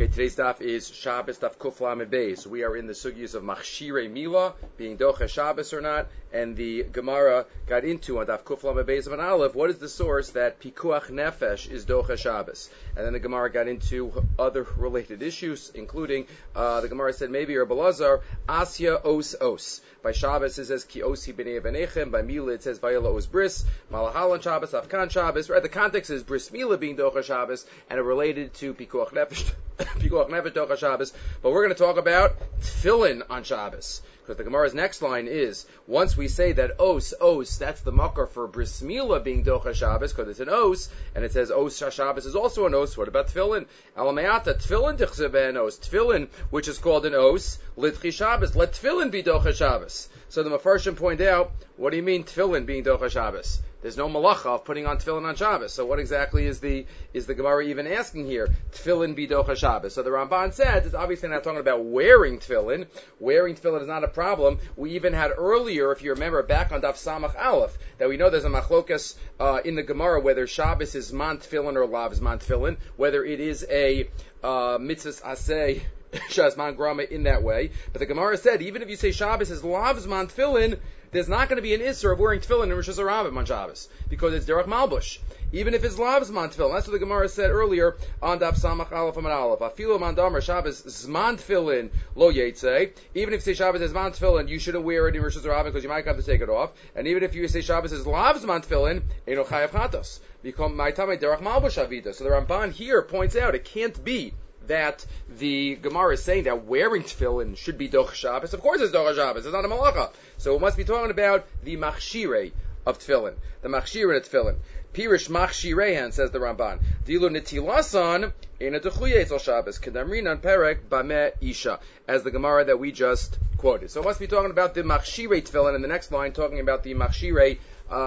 Okay, today's daf is Shabbos daf Kuf Lamed Beis. So we are in the sugyas of Machshirei Mila, being Docha Shabbos or not, and the Gemara got into on daf Kuf Lamed Beis of an Aleph, what is the source that Pikuach Nefesh is Docha Shabbos? And then the Gemara got into other related issues, including, the Gemara said maybe or Belazar, Asya Os Os. By Shabbos it says Ki Osi B'nei Benechem, by Mila it says Vayela Os Bris, Malahal on Shabbos, Afkan Shabbos, right? The context is Bris Mila being Docha Shabbos, and it related to Pikuach Nefesh, Pikuach Nefesh Docha Shabbos, but we're going to talk about Tefillin on Shabbos. Because the Gemara's next line is, once we say that Os, that's the makar for Bris Mila being Docha Shabbos, because it's an Os, and it says Os Shabbos is also an Os, what about Tefillin? Alamayata, Tefillin Tichzebe an Os. Tefillin, which is called an Os, Litchi Shabbos. Let Tefillin be Docha Shabbos. So the Mefarshim point out, what do you mean Tefillin being Docha Shabbos? There's no malacha of putting on tefillin on Shabbos. So what exactly is the Gemara even asking here? Tefillin bidocha Shabbos. So the Ramban said, it's obviously not talking about wearing tefillin. Wearing tefillin is not a problem. We even had earlier, if you remember, back on Daf Samach Aleph, that we know there's a machlokas in the Gemara whether Shabbos is man tefillin or lav is man tefillin, whether it is a mitzvah aseh shazman grama in that way. But the Gemara said, even if you say Shabbos is lav man tefillin, there's not going to be an isser of wearing tefillin in Rosh Hashanah on Shabbos, because it's derech malbush. Even if it's lav's man tefillin, that's what the Gemara said earlier on Daf Samach Aleph Amad Aleph. Afilu man damar Shabbos zman tefillin lo yetzei. Even if you say Shabbos is man tefillin, you shouldn't wear it in Rosh Hashanah because you might have to take it off. And even if you say Shabbos is lav's man tefillin, eno chayav chatos. Become my tamei derech malbush avida. So the Ramban here points out it can't be that the Gemara is saying that wearing tefillin should be Doch Shabbos. Of course it's Doch Shabbos. It's not a malacha. So it must be talking about the machshirei of tefillin. The machshirei of tefillin. Pirish machshireihan, says the Ramban. Dilu netilasan ena dechuye etzel Shabbos. Kedamrinan perek bameh isha. As the Gemara that we just quoted. So it must be talking about the machshirei tefillin, and the next line talking about the machshirei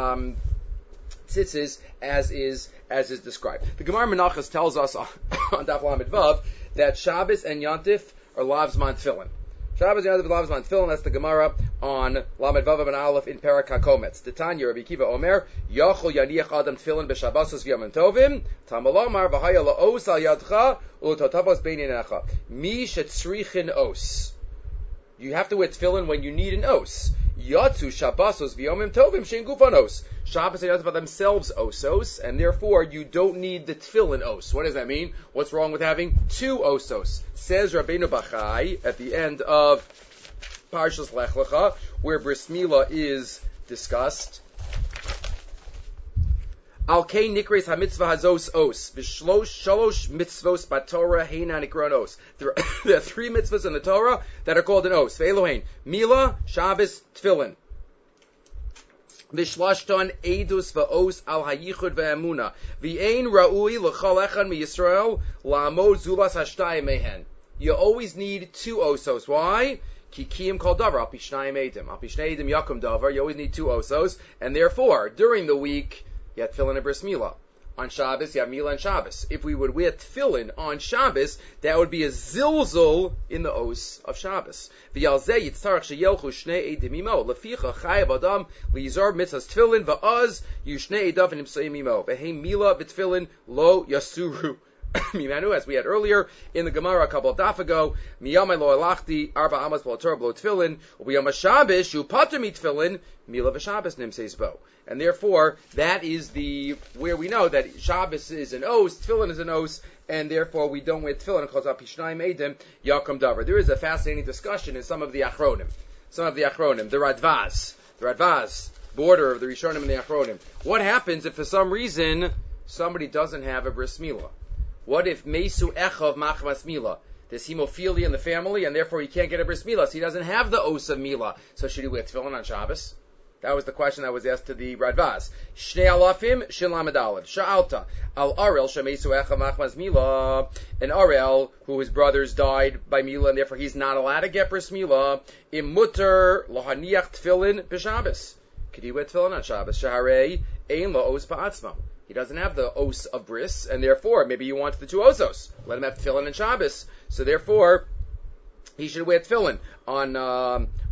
tzitzis as is described. The Gemara Menachos tells us on Daf Lamed Vav that Shabbos and Yontif are lav's man tefillin. Shabbos and Yontif are lav's man tefillin. That's the Gemara on Lamed Vav and Aleph in Perak HaKometz. Titanya Rabbi Kiva Omer Yachol Yaniach Adam tefillin b'Shabbosos v'Yomim Tovim Tamalomar v'Haya la'os al yadcha u'totavos beinenecha Mi shetzrichin os. You have to wear tefillin when you need an os. Yatsu Shabbosos v'Yomim Tovim shein gufan os. Shabbos and Yontif are themselves osos, and therefore you don't need the tefillin os. What does that mean? What's wrong with having two osos? Says Rabbeinu Bachai at the end of Parshas Lech Lecha, where Bris Mila is discussed. Al kei nikres hamitzvah hazos os v'shlosh mitzvos batorah heina nikron os. There are three mitzvahs in the Torah that are called an os. Ve'elohein Mila, Shabbos, Tefillin. Vishlashton edus va'os al hayichud ve'emuna v'ein ra'ui l'chol echad miYisrael la'amod zulas hashtayim mehen. You always need two osos. Why? Ki kiyim kol davar al pishnayim edim. Al pishnei edim yakum davar. You always need two osos, and therefore during the week you have tefillin and bris milah. On Shabbos, you have Milah and Shabbos. If we would wear tefillin on Shabbos, that would be a zilzul in the os of Shabbos. V'yalzeh yitzarach sheyelchu shnei edim imo. Leficha chayav adam liyizar mitzvahs tefillin va'az yushnei edav v'nimsayim imo. V'heim Milah v'tefillin lo yasuru. Mimanu, as we had earlier in the Gemara a couple of daf ago, miyamai lo alachti arba amas b'lo Torah b'lo tefillin u'b'yom Shabbos shu pater mi tefillin Milah v'Shabbos nimseis bo. And therefore, that is where we know that Shabbos is an os, tefillin is an os, and therefore we don't wear tefillin because al pishnayim edim yakum davar. There is a fascinating discussion in some of the Achronim, the Radvaz, border of the Rishonim and the Achronim. What happens if for some reason somebody doesn't have a bris milah? What if Mesu Echav Machmas Milah? There's hemophilia in the family, and therefore he can't get a bris milah, so he doesn't have the os of milah. So should he wear tefillin on Shabbos? That was the question that was asked to the Radvaz. Shnei alafim shilam adalad. Sha'alta al Arel shemesu echav machmas milah. An Arel who his brothers died by milah, and therefore he's not allowed to get bris milah. Im mutter lohaniach tefillin b'Shabbos. Could he wear tefillin on Shabbos? Shaharei ein lo os ba'atzma. He doesn't have the os of bris, and therefore maybe he wants the two osos. Let him have tefillin on Shabbos. So therefore he should wear tefillin on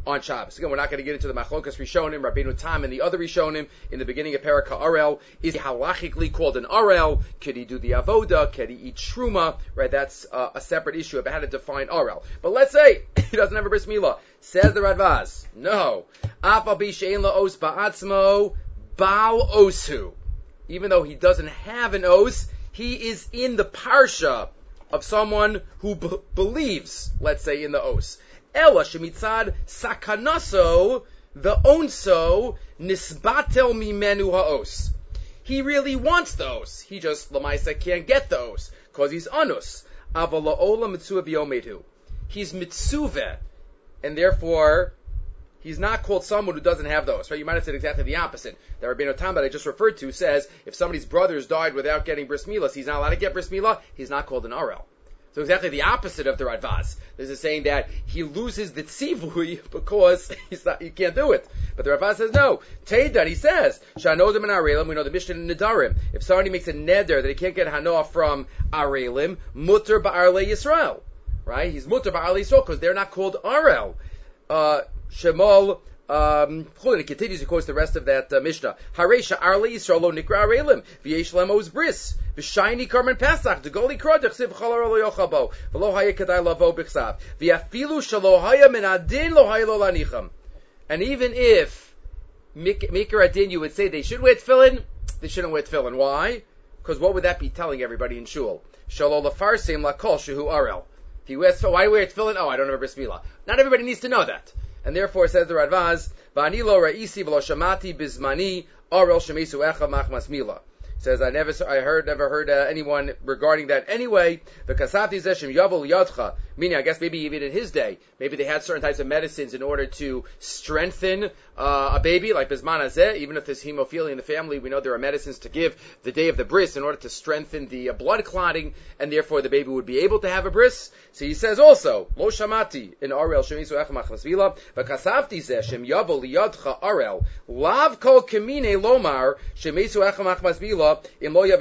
on Shabbos. Again, we're not going to get into the Machlokas Rishonim, Rabbeinu Tam, and the other Rishonim in the beginning of Perek Arel. Is he halachically called an Arel? Could he do the Avoda? Could he eat Shruma? Right, that's a separate issue about how to define Arel. But let's say he doesn't have a bris milah. Says the Radvaz, no. Afal bi she'en la'os ba'atzmo bal osu. Even though he doesn't have an os, he is in the parsha of someone who believes, let's say, in the os. Ela shemitzad sakanaso the onso nisbatel mimenu haos. He really wants the os. He just lamaisa can't get the os because he's anus. Aval la'ola mitzuvah b'yomedu. He's mitzuvah, and therefore he's not called someone who doesn't have those. Right? You might have said exactly the opposite. That Rabbeinu Tam that I just referred to says if somebody's brothers died without getting bris milah, he's not allowed to get bris milah. He's not called an arel. So exactly the opposite of the Radvaz. This is saying that he loses the tzivui because he can't do it. But the Radvaz says no. Teidan, he says, Shanodim and Arelim, we know the Mishnah in Nedarim. If somebody makes a neder that he can't get hanoah from Arelim, mutter ba'arle Yisrael. Right? He's mutter ba'arle Yisrael because they're not called Arel. Shemol, it continues, of course, the rest of that Mishnah. Haresha Arle Yisrael lo nikra Arelim, v'yesh lemos bris. V'shayni karmen pesach, degoli krodach, siv chalar lo yochabo, v'lo haya kedai lavo b'chsav, v'yafilu shalo haya min adin lo haya lo lanicham. And even if Mikra Adin, you would say they should wear tefillin, they shouldn't wear tefillin. Why? Because what would that be telling everybody in shul? Shalo lafarsim lakol shehu arel. If he wears, why wear tefillin? Oh, I don't have a bris milah. Not everybody needs to know that. And therefore, says the Radvaz, V'ani lo ra'isi v'lo shamati bizmani arel shemesu echa machmas milah. Says never heard anyone regarding that anyway. The kasati zeshim yavol yadcha, meaning I guess maybe even in his day, maybe they had certain types of medicines in order to strengthen a baby like bisman hazeh. Even if there's hemophilia in the family, we know there are medicines to give the day of the bris in order to strengthen the blood clotting, and therefore the baby would be able to have a bris. So he says also lo shamati in arel shemisu echa machmas milah, but kasavti zeshim yavol yadcha arel lav kol kamine lomar shemisu echa machmas milah. You have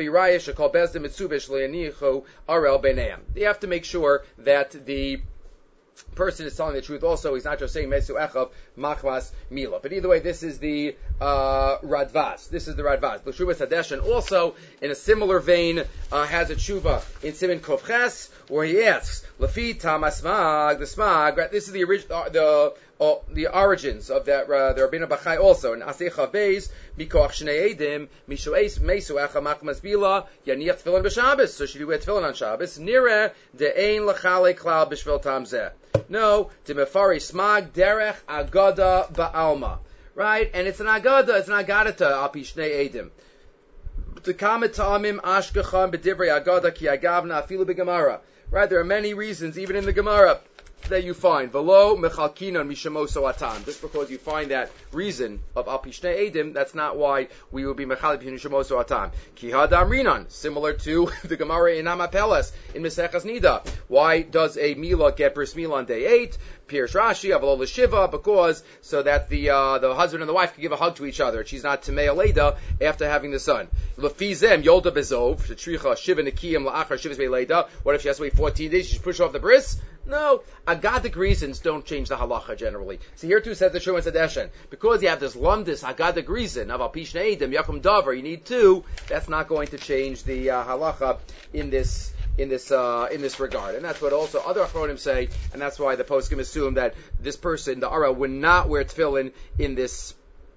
to make sure that the person is telling the truth also. He's not just saying Mesu Echav Machmas Mila. But either way, this is the Radvaz. This is the Radvaz. The Shuvah Sadeshan also, in a similar vein, has a tshuva in Siman Kovches, where he asks, Lafi Tamasmag, the Smag, right? This is the original, the origins of that, the Rabbeinu Bachai also, in Asecha Beis, Mikoach Shnei Edim, Mishueis Mesu Echa Machmas Bila, Yaniach Tefillin B'Shabbos. So should you wear Tefillin on Shabbos? Nire De'ein L'chale Klal B'Shvil Tam Zeh. No, Demefari Smag Derech Agada Ba'alma. Right? And it's an Agada, it's an Agadata, Api Shnei Edim. Tekamet Ta'amim Ashkecham B'Divrei Agada Ki Agavna Afilu B'Gemara. Right? There are many reasons, even in the Gemara, that you find velo mechalkinon mishamoso atam. Just because you find that reason of al pishnei edim, that's not why we would be mechalik mishamoso atam. Ki hadam rinan, similar to the Gemara in Amapeles in Mesechas Nida. Why does a milah get bris milah on day 8? Pirush Rashi avalo l'shiva, because so that the husband and the wife can give a hug to each other. She's not tamei leida after having the son. Lefizem yolda bezov shetricha shiva nekiyim la'achar shivas be'leida. What if she has to wait 14 days? She should push off the bris? No, agadic reasons don't change the halacha generally. So here too says the Shuvah Sadeshan, because you have this lumdis agadic reason of al pishnei edim yakum davar, you need 2. That's not going to change the halacha in this regard. And that's what also other Achronim say, and that's why the poskim assume that this person, the Ara, would not wear tefillin in this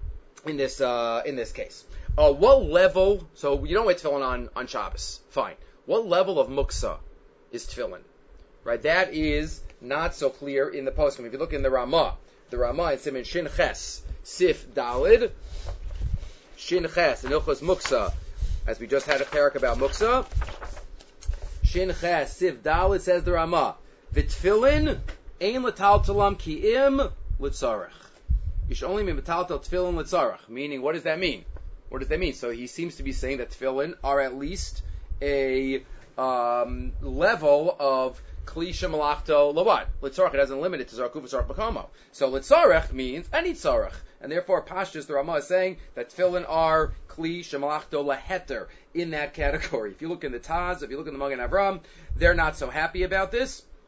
case. What level, so you don't wear tefillin on Shabbos, fine. What level of muksa is tefillin? Right, that is not so clear in the poskim. If you look in the Ramah in Siman Shin Ches, Sif Dalid, Shin Ches, and Ilchos Muksa, as we just had a parak about muksa, Shin Ches, Sif Dalid, says the Ramah, V'tfilin, ein l'taltalam ki'im l'tzarech. You should only be metaltal tefillin l'tzarech. Meaning, what does that mean? What does that mean? So he seems to be saying that tefillin are at least a level of Klisha Malachto Lawad. Litzarech, it doesn't limit it to Zarkuf Zark Bakomo. So Litzarech means any Tzarech. And therefore, Pashtus, the Ramah is saying that tefillin are Kli Shemalachto Laheter in that category. If you look in the Taz, if you look in the Magen Avram, they're not so happy about this.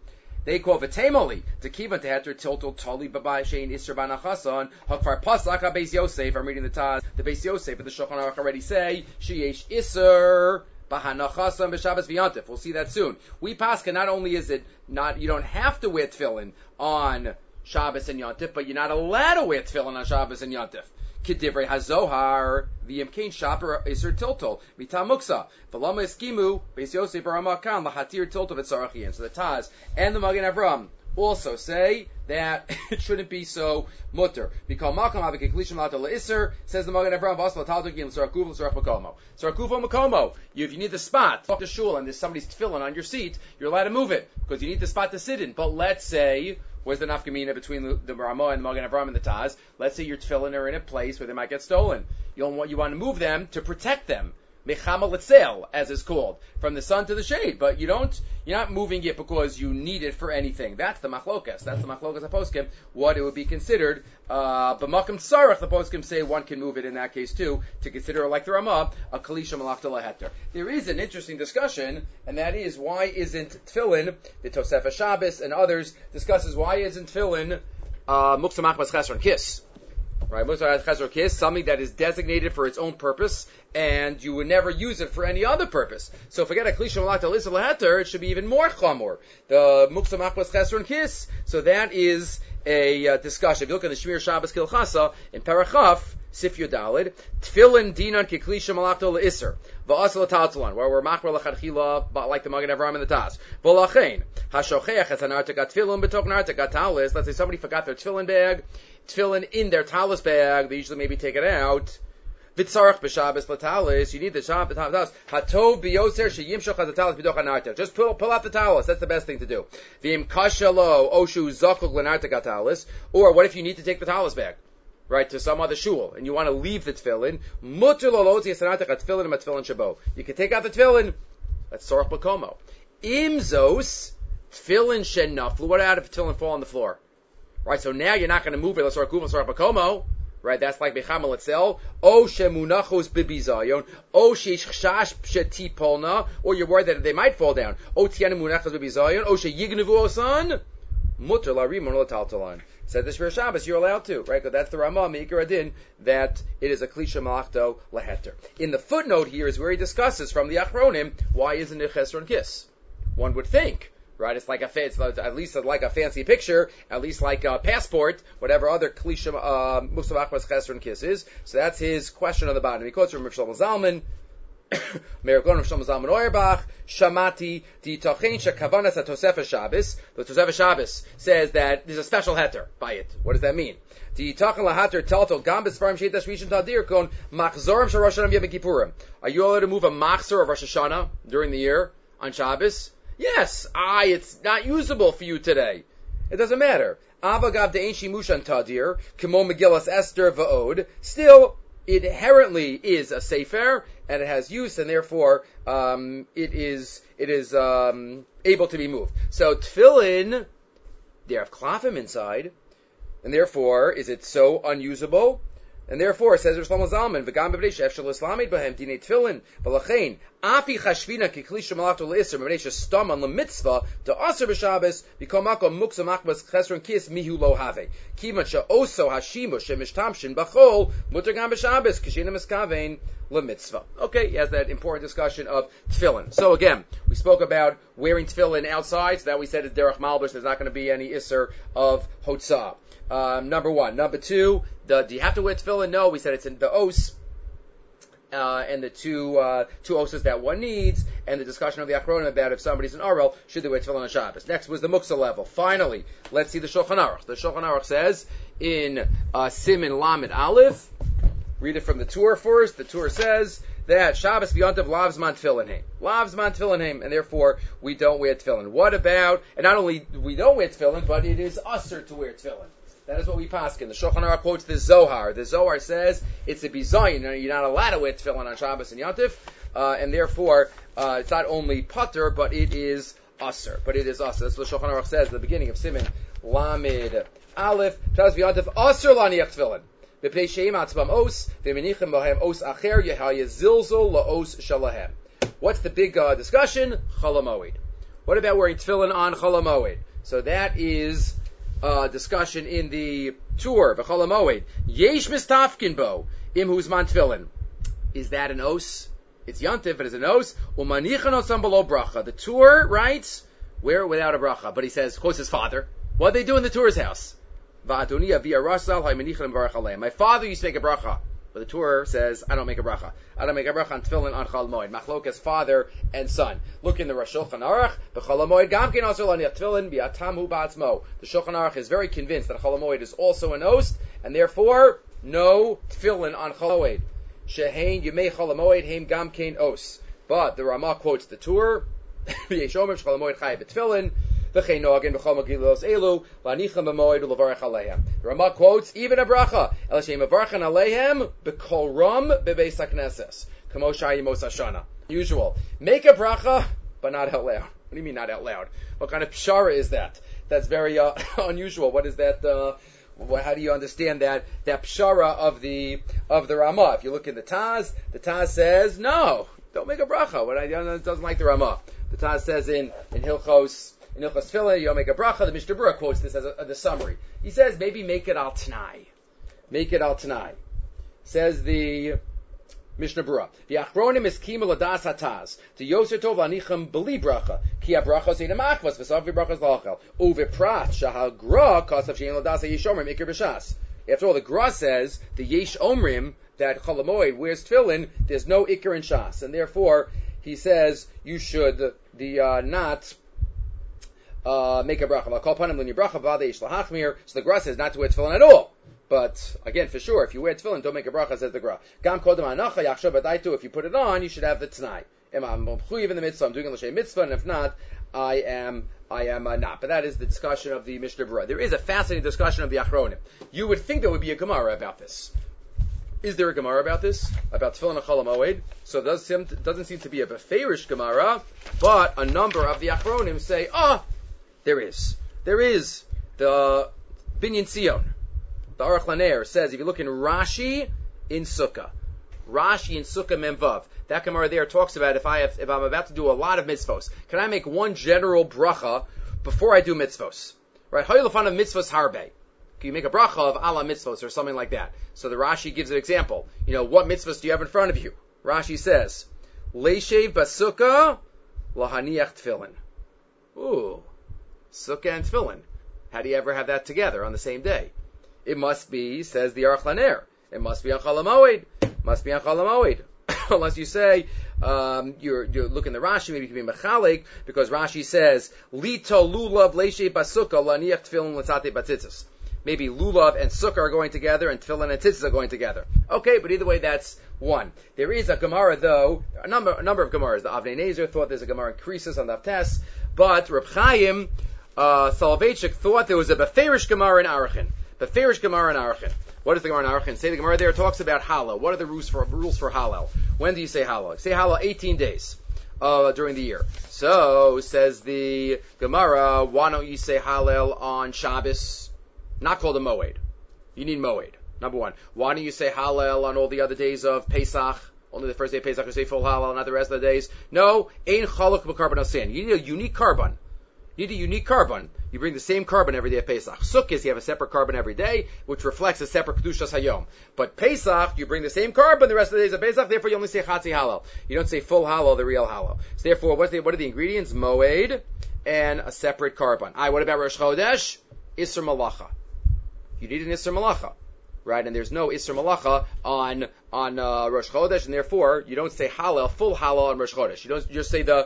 They call v'temoli to kivan to heter tiltul toli b'bai shein iser banachason hakfar pasak Beis Yosef. I'm reading the Taz. The Beis Yosef and the Shulchan Aruch already say sheyesh iser b'hanachason b'Shabbos v'Yontif. We'll see that soon. We paskin not only is it not you don't have to wear tefillin on Shabbos and Yontif, but you're not allowed to wear tefillin on Shabbos and Yontif. Kedivrei hazohar v'yimkein shaper iser tiltol mitam muksa v'lama eskimu Beis Yosef b'Ramakan lahatir tiltol v'tzarachiyim. So the Taz and the Magen Avram also say that it shouldn't be so mutter. Because makam avikiklishim lata leiser says the Magen Avram v'asla taldukim l'sarakuv l'sarach makomo. Sarakuv makomo. If you need the spot, talk to shul and there's somebody's tefillin on your seat, you're allowed to move it because you need the spot to sit in. But let's say, where's the nafkamina between the Ramah and the Magen Avram and the Taz? Let's say your tefillin are in a place where they might get stolen. You want to move them to protect them. Mechama letzel, as is called, from the sun to the shade. But you're not moving it because you need it for anything. That's the machlokas. That's the machlokas poskim. What it would be considered. B'makam tzarach, the poskim say one can move it in that case too, to consider, like the Ramah, a kalisha malachta laheter. There is an interesting discussion, and that is why isn't tefillin, the Tosefah Shabbos and others discusses why isn't tefillin muksa machmas chesron kiss. Right, kiss, something that is designated for its own purpose, and you would never use it for any other purpose. So forget a klisha malachta lisa laheter, it should be even more chamor. The muksa machmas chesron kiss. So that is a discussion. If you look at the Shmir Shabbos Kilchasa in Parachaf, Sif Yudalid, Tfilin dinan ki klisha malachta leiser, va'asal taltalan, where we're machmer lachadchila, like the Magen Avram and the Taz. V'lachein hashocheach es anarta gat tfilin betok narta gat talis. Let's say somebody forgot their tefillin bag. Tefillin in their talis bag, they usually maybe take it out. Vitzarach b'Shabbos l'talis, you need the Shabbos talis. Hatov b'yoser sheyimshach ha'talis b'doch ha'narta. Just pull out the talis, that's the best thing to do. V'im kashalo oshu zakuk l'narta gatalis. Or what if you need to take the talis bag, right, to some other shul, and you want to leave the tefillin? Mutter lo lotzi esanarta gatfillin and matfillin shabo. You can take out the tefillin. That's sorach b'komo. Imzos tefillin shenaflu. What out if tefillin fall on the floor? Right, so now you're not going to move it. Let's start kuvah, start bakomo. Right, that's like bechama letzel. O shemunachos bibizayon. O sheichash shetipolna. Or you're worried that they might fall down. O tiana munachos bibizayon. O sheyignevu osan. Mutter la rimon la taltalan. Said the Shmir Shabbos, you're allowed to, right? Because that's the Ramah Meikar Adin that it is a klisha malachto laheter. In the footnote here is where he discusses from the Achronim why isn't it chesron kiss? One would think. Right, it's at least like a fancy picture, at least like a passport, whatever other klisha Musav Achmas Chesron kiss is. So that's his question on the bottom. He quotes from Rav Shlomo Zalman, Meragon Rav Shlomo Zalman Auerbach, Shamati di Tochein Shekavanas HaTosefah Shabbos. The Tosefah Shabbos says that there's a special heter by it. What does that mean? Di Tochen Lahater Talto Gambis Farm Sheitas Rishon Tadir Kon Machzorim Shel Rosh Hashanah Yom Kippurim. Are you allowed to move a machzor of Rosh Hashanah during the year on Shabbos? Yes, it's not usable for you today. It doesn't matter. Avagav de'ein shimushan tadir, kimo Megillas Esther va'od. Still, it inherently is a sefer, and it has use, and therefore, it is able to be moved. So, tefillin, they have klafim inside, and therefore, is it so unusable? And therefore, says Rav Shlomo Zalman, v'gam b'bnei she'efshel islamid b'hem dinei tefillin v'lachein afi chashvina kiklisha malachto le'isr b'bnei she'stam on l'mitzvah to aser b'Shabbos b'kol makom muksa machmas chesron kis mihu lo have kivan she'oso hashimush she'mishtamshin b'chol muter gam b'Shabbos k'shina miskavein l'mitzvah. Okay, he has that important discussion of tefillin. So again, we spoke about wearing tefillin outside, so that we said at derech malbush there's not going to be any isser of hotzah. Number one. Number two, do you have to wear tefillin? No, we said it's in the os, and the two oses that one needs, and the discussion of the Achronim about if somebody's an Arel, should they wear tefillin on Shabbos. Next was the Muksa level. Finally, let's see the Shulchan Aruch. The Shulchan Aruch says in Simin Lamed Aleph, read it from the Tur first. The Tur says that Shabbos b'yontav lavs man tefillin heim. Lavs man tefillin heim, and therefore we don't wear tefillin. What about, and not only we don't wear tefillin, but it is usher to wear tefillin. That is what we paskin. The Shulchan Aruch quotes the Zohar. The Zohar says it's a bizayin. You're not allowed to wear tefillin on Shabbos and Yontif, and therefore it's not only putter, but it is usher. That's what the Shulchan Aruch says at the beginning of Siman Lamed Aleph. Shabbos v'Yontif usher laniach tefillin. B'pnei she'im atzbam os v'menichem bohem os acher yehaya zilzol laos shalahem. What's the big discussion? Chol HaMoed. What about wearing tefillin on Chol HaMoed? So that is discussion in the Tur, V'chol HaMoed. Yesh mistafkin bo, im huzman tefillin. Is that an os? It's Yantiv, but it's an os. Umanichan osam below bracha. The Tur writes, where without a bracha? But he says, quotes his father. What did they do in the Tur's house? My father used to make a bracha. But the Tur says, I don't make a bracha. I don't make a bracha on tefillin on Chol Moed. Machlokas, father and son. Look in the Rosh Shulchan Aruch. B'Chol Moed gamkein also laniach tefillin bi'atam ba'atzmo. The Shulchan Aruch is very convinced that Chol Moed is also an ost, and therefore no tefillin on Chol Moed. Shehein yemei Chol Moed heim gamkein os. But the Ramah quotes the Tur. V'yeshomer Chol Moed chayav b'tefillin. The Ramah quotes even a bracha. Usual. Make a bracha, but not out loud. What do you mean not out loud? What kind of pshara is that? That's very unusual. What is that? How do you understand that pshara of the Ramah? If you look in the Taz says no, don't make a bracha. It doesn't like the Ramah. The Taz says in Hilchos Tefillah, you'll make a bracha. The Mishnah Berurah quotes this as the summary. He says, maybe make it al Tanai. Make it al Tanai. Says the Mishnah Berurah. The Achronim is kima ladas hataz. To yoser tov lanichem beli bracha. Ki ha-bracha seidem achvas, v'sav v'brachas la'achel. Uveprat shahagra kasav shein ladas ha-yeshomrim ikir b'shas. After all, the Gra says, the Yesh Omrim, that Chol HaMoed wears tefillin, there's no ikir in shas. And therefore, he says, you should not make a bracha. So the Gra says not to wear tefillin at all. But again, for sure, if you wear tefillin, don't make a bracha, says the Gra. If you put it on, you should have the t'nai. I'm in the mitzvah, I'm doing a l'shem mitzvah, and if not, I am not. But that is the discussion of the Mishnah Berurah. There is a fascinating discussion of the Achronim. You would think there would be a Gemara about this. Is there a Gemara about this? About tefillin and Chol HaMoed? So it doesn't seem to be a beferish Gemara, but a number of the Achronim say, there is. There is. The Binyan Tzion, the Aruch Laner, says, if you look in Rashi in Sukkah Memvav, that Gemara there talks about if I'm about to do a lot of mitzvos, can I make one general bracha before I do mitzvos? Right? Hoylafan of mitzvos harbe. Can you make a bracha of ala mitzvos or something like that? So the Rashi gives an example. What mitzvos do you have in front of you? Rashi says, Leishev basukah lahaniach tefillin. Ooh. Sukkah and tefillin. How do you ever have that together on the same day? It must be, says the Aruch Laner, it must be on Chol HaMoed. Must be on Chol HaMoed. Unless you say, you're looking at the Rashi, maybe you can be mechalik, because Rashi says, Lito lulav leishe basukah laniach tefillin l'tzate batzitzis. Maybe lulav and sukkah are going together, and tefillin and tzitzis are going together. Okay, but either way, that's one. There is a Gemara, though, a number of Gemaras. The Avnei Nezer thought there's a Gemara in Krisus on the Avtes, but Reb Chaim Soloveitchik thought there was a Beferish Gemara in Arachin. Beferish Gemara in Arachin. What does the Gemara in Arachin say? The Gemara there talks about Hallel. What are the rules for Hallel? When do you say Hallel? Say Hallel 18 days during the year. So, says the Gemara, why don't you say Hallel on Shabbos? Not called a Moed. You need Moed. Number one. Why don't you say Hallel on all the other days of Pesach? Only the first day of Pesach you say full Hallel, not the rest of the days. No, Ein Chaluk B'Karban Asin. You need a unique carbon. You bring the same carbon every day of Pesach. Sukkot, you have a separate carbon every day, which reflects a separate Kedushas Hayom. But Pesach, you bring the same carbon the rest of the days of Pesach, therefore you only say Chatzi Hallel. You don't say full Hallel, the real Hallel. So therefore, what are the ingredients? Moed and a separate carbon. What about Rosh Chodesh? Isser Malacha. You need an Isser Malacha. Right, and there's no Isser Malacha on Rosh Chodesh, and therefore you don't say Hallel, full Hallel on Rosh Chodesh. You don't just say the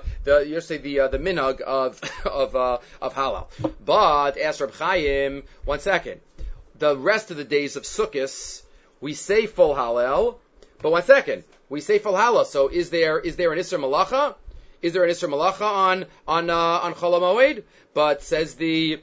minhag of Hallel. But ask Reb Chaim, 1 second. The rest of the days of Sukkot, we say full Hallel, but 1 second, we say full Hallel. So is there an Isser Malacha? Is there an Isser Malacha on Chol HaMoed? But says the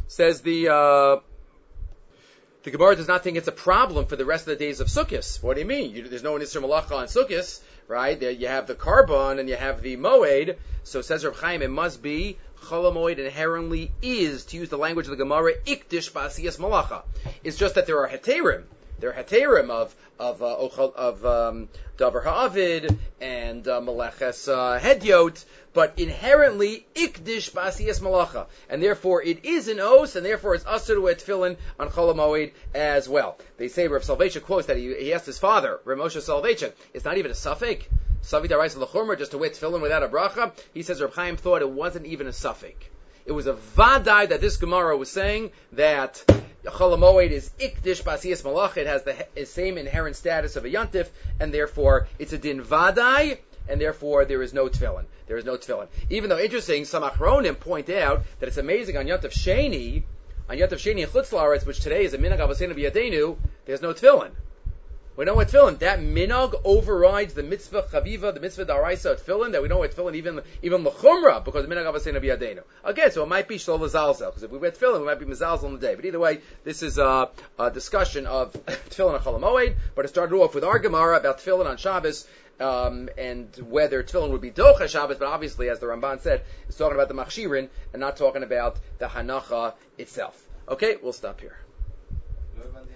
Gemara does not think it's a problem for the rest of the days of Sukkot. What do you mean? There's no Isser Malacha on Sukkot, right? There you have the carbon and you have the Moed. So says Reb Chaim, it must be Chol HaMoed inherently is, to use the language of the Gemara, Ikdish Ba'asiyas Malacha. It's just that there are Heterim. They're heterim of Davar Ha'avid and Meleches Hedyot, but inherently ikdish b'asiyas malacha, and therefore it is an os, and therefore it's asur to wear tefillin on Chol HaMoed as well. They say Rav Soloveitchik quotes that he asked his father, Rav Moshe Soloveitchik, it's not even a suffix. Savit Araisa L'chumra, just to wear tefillin without a bracha. He says Reb Chaim thought it wasn't even a suffix. It was a vadai that this Gemara was saying that Chol HaMoed is ikdish b'asiyas malacha. It has the same inherent status of a yontif, and therefore it's a din vadai, and therefore there is no tefillin. There is no tefillin. Even though interesting, some achronim point out that it's amazing on Yontif Sheni in Chutz La'aretz, which today is a minhag avosenu b'yadeinu, there's no tefillin. We know what tefillin. That minhag overrides the mitzvah chaviva, the mitzvah daraisa of tefillin, that we know what tefillin even l'chumra, because the minhag avosenu b'yadeinu. Again, so it might be shlo l'zalzel, because if we wear tefillin, we might be mezalzel on the day. But either way, this is a discussion of tefillin on Chol HaMoed, but it started off with our Gemara about tefillin on Shabbos, and whether tefillin would be docha Shabbos, but obviously, as the Ramban said, it's talking about the machshirin and not talking about the hanacha itself. Okay, we'll stop here.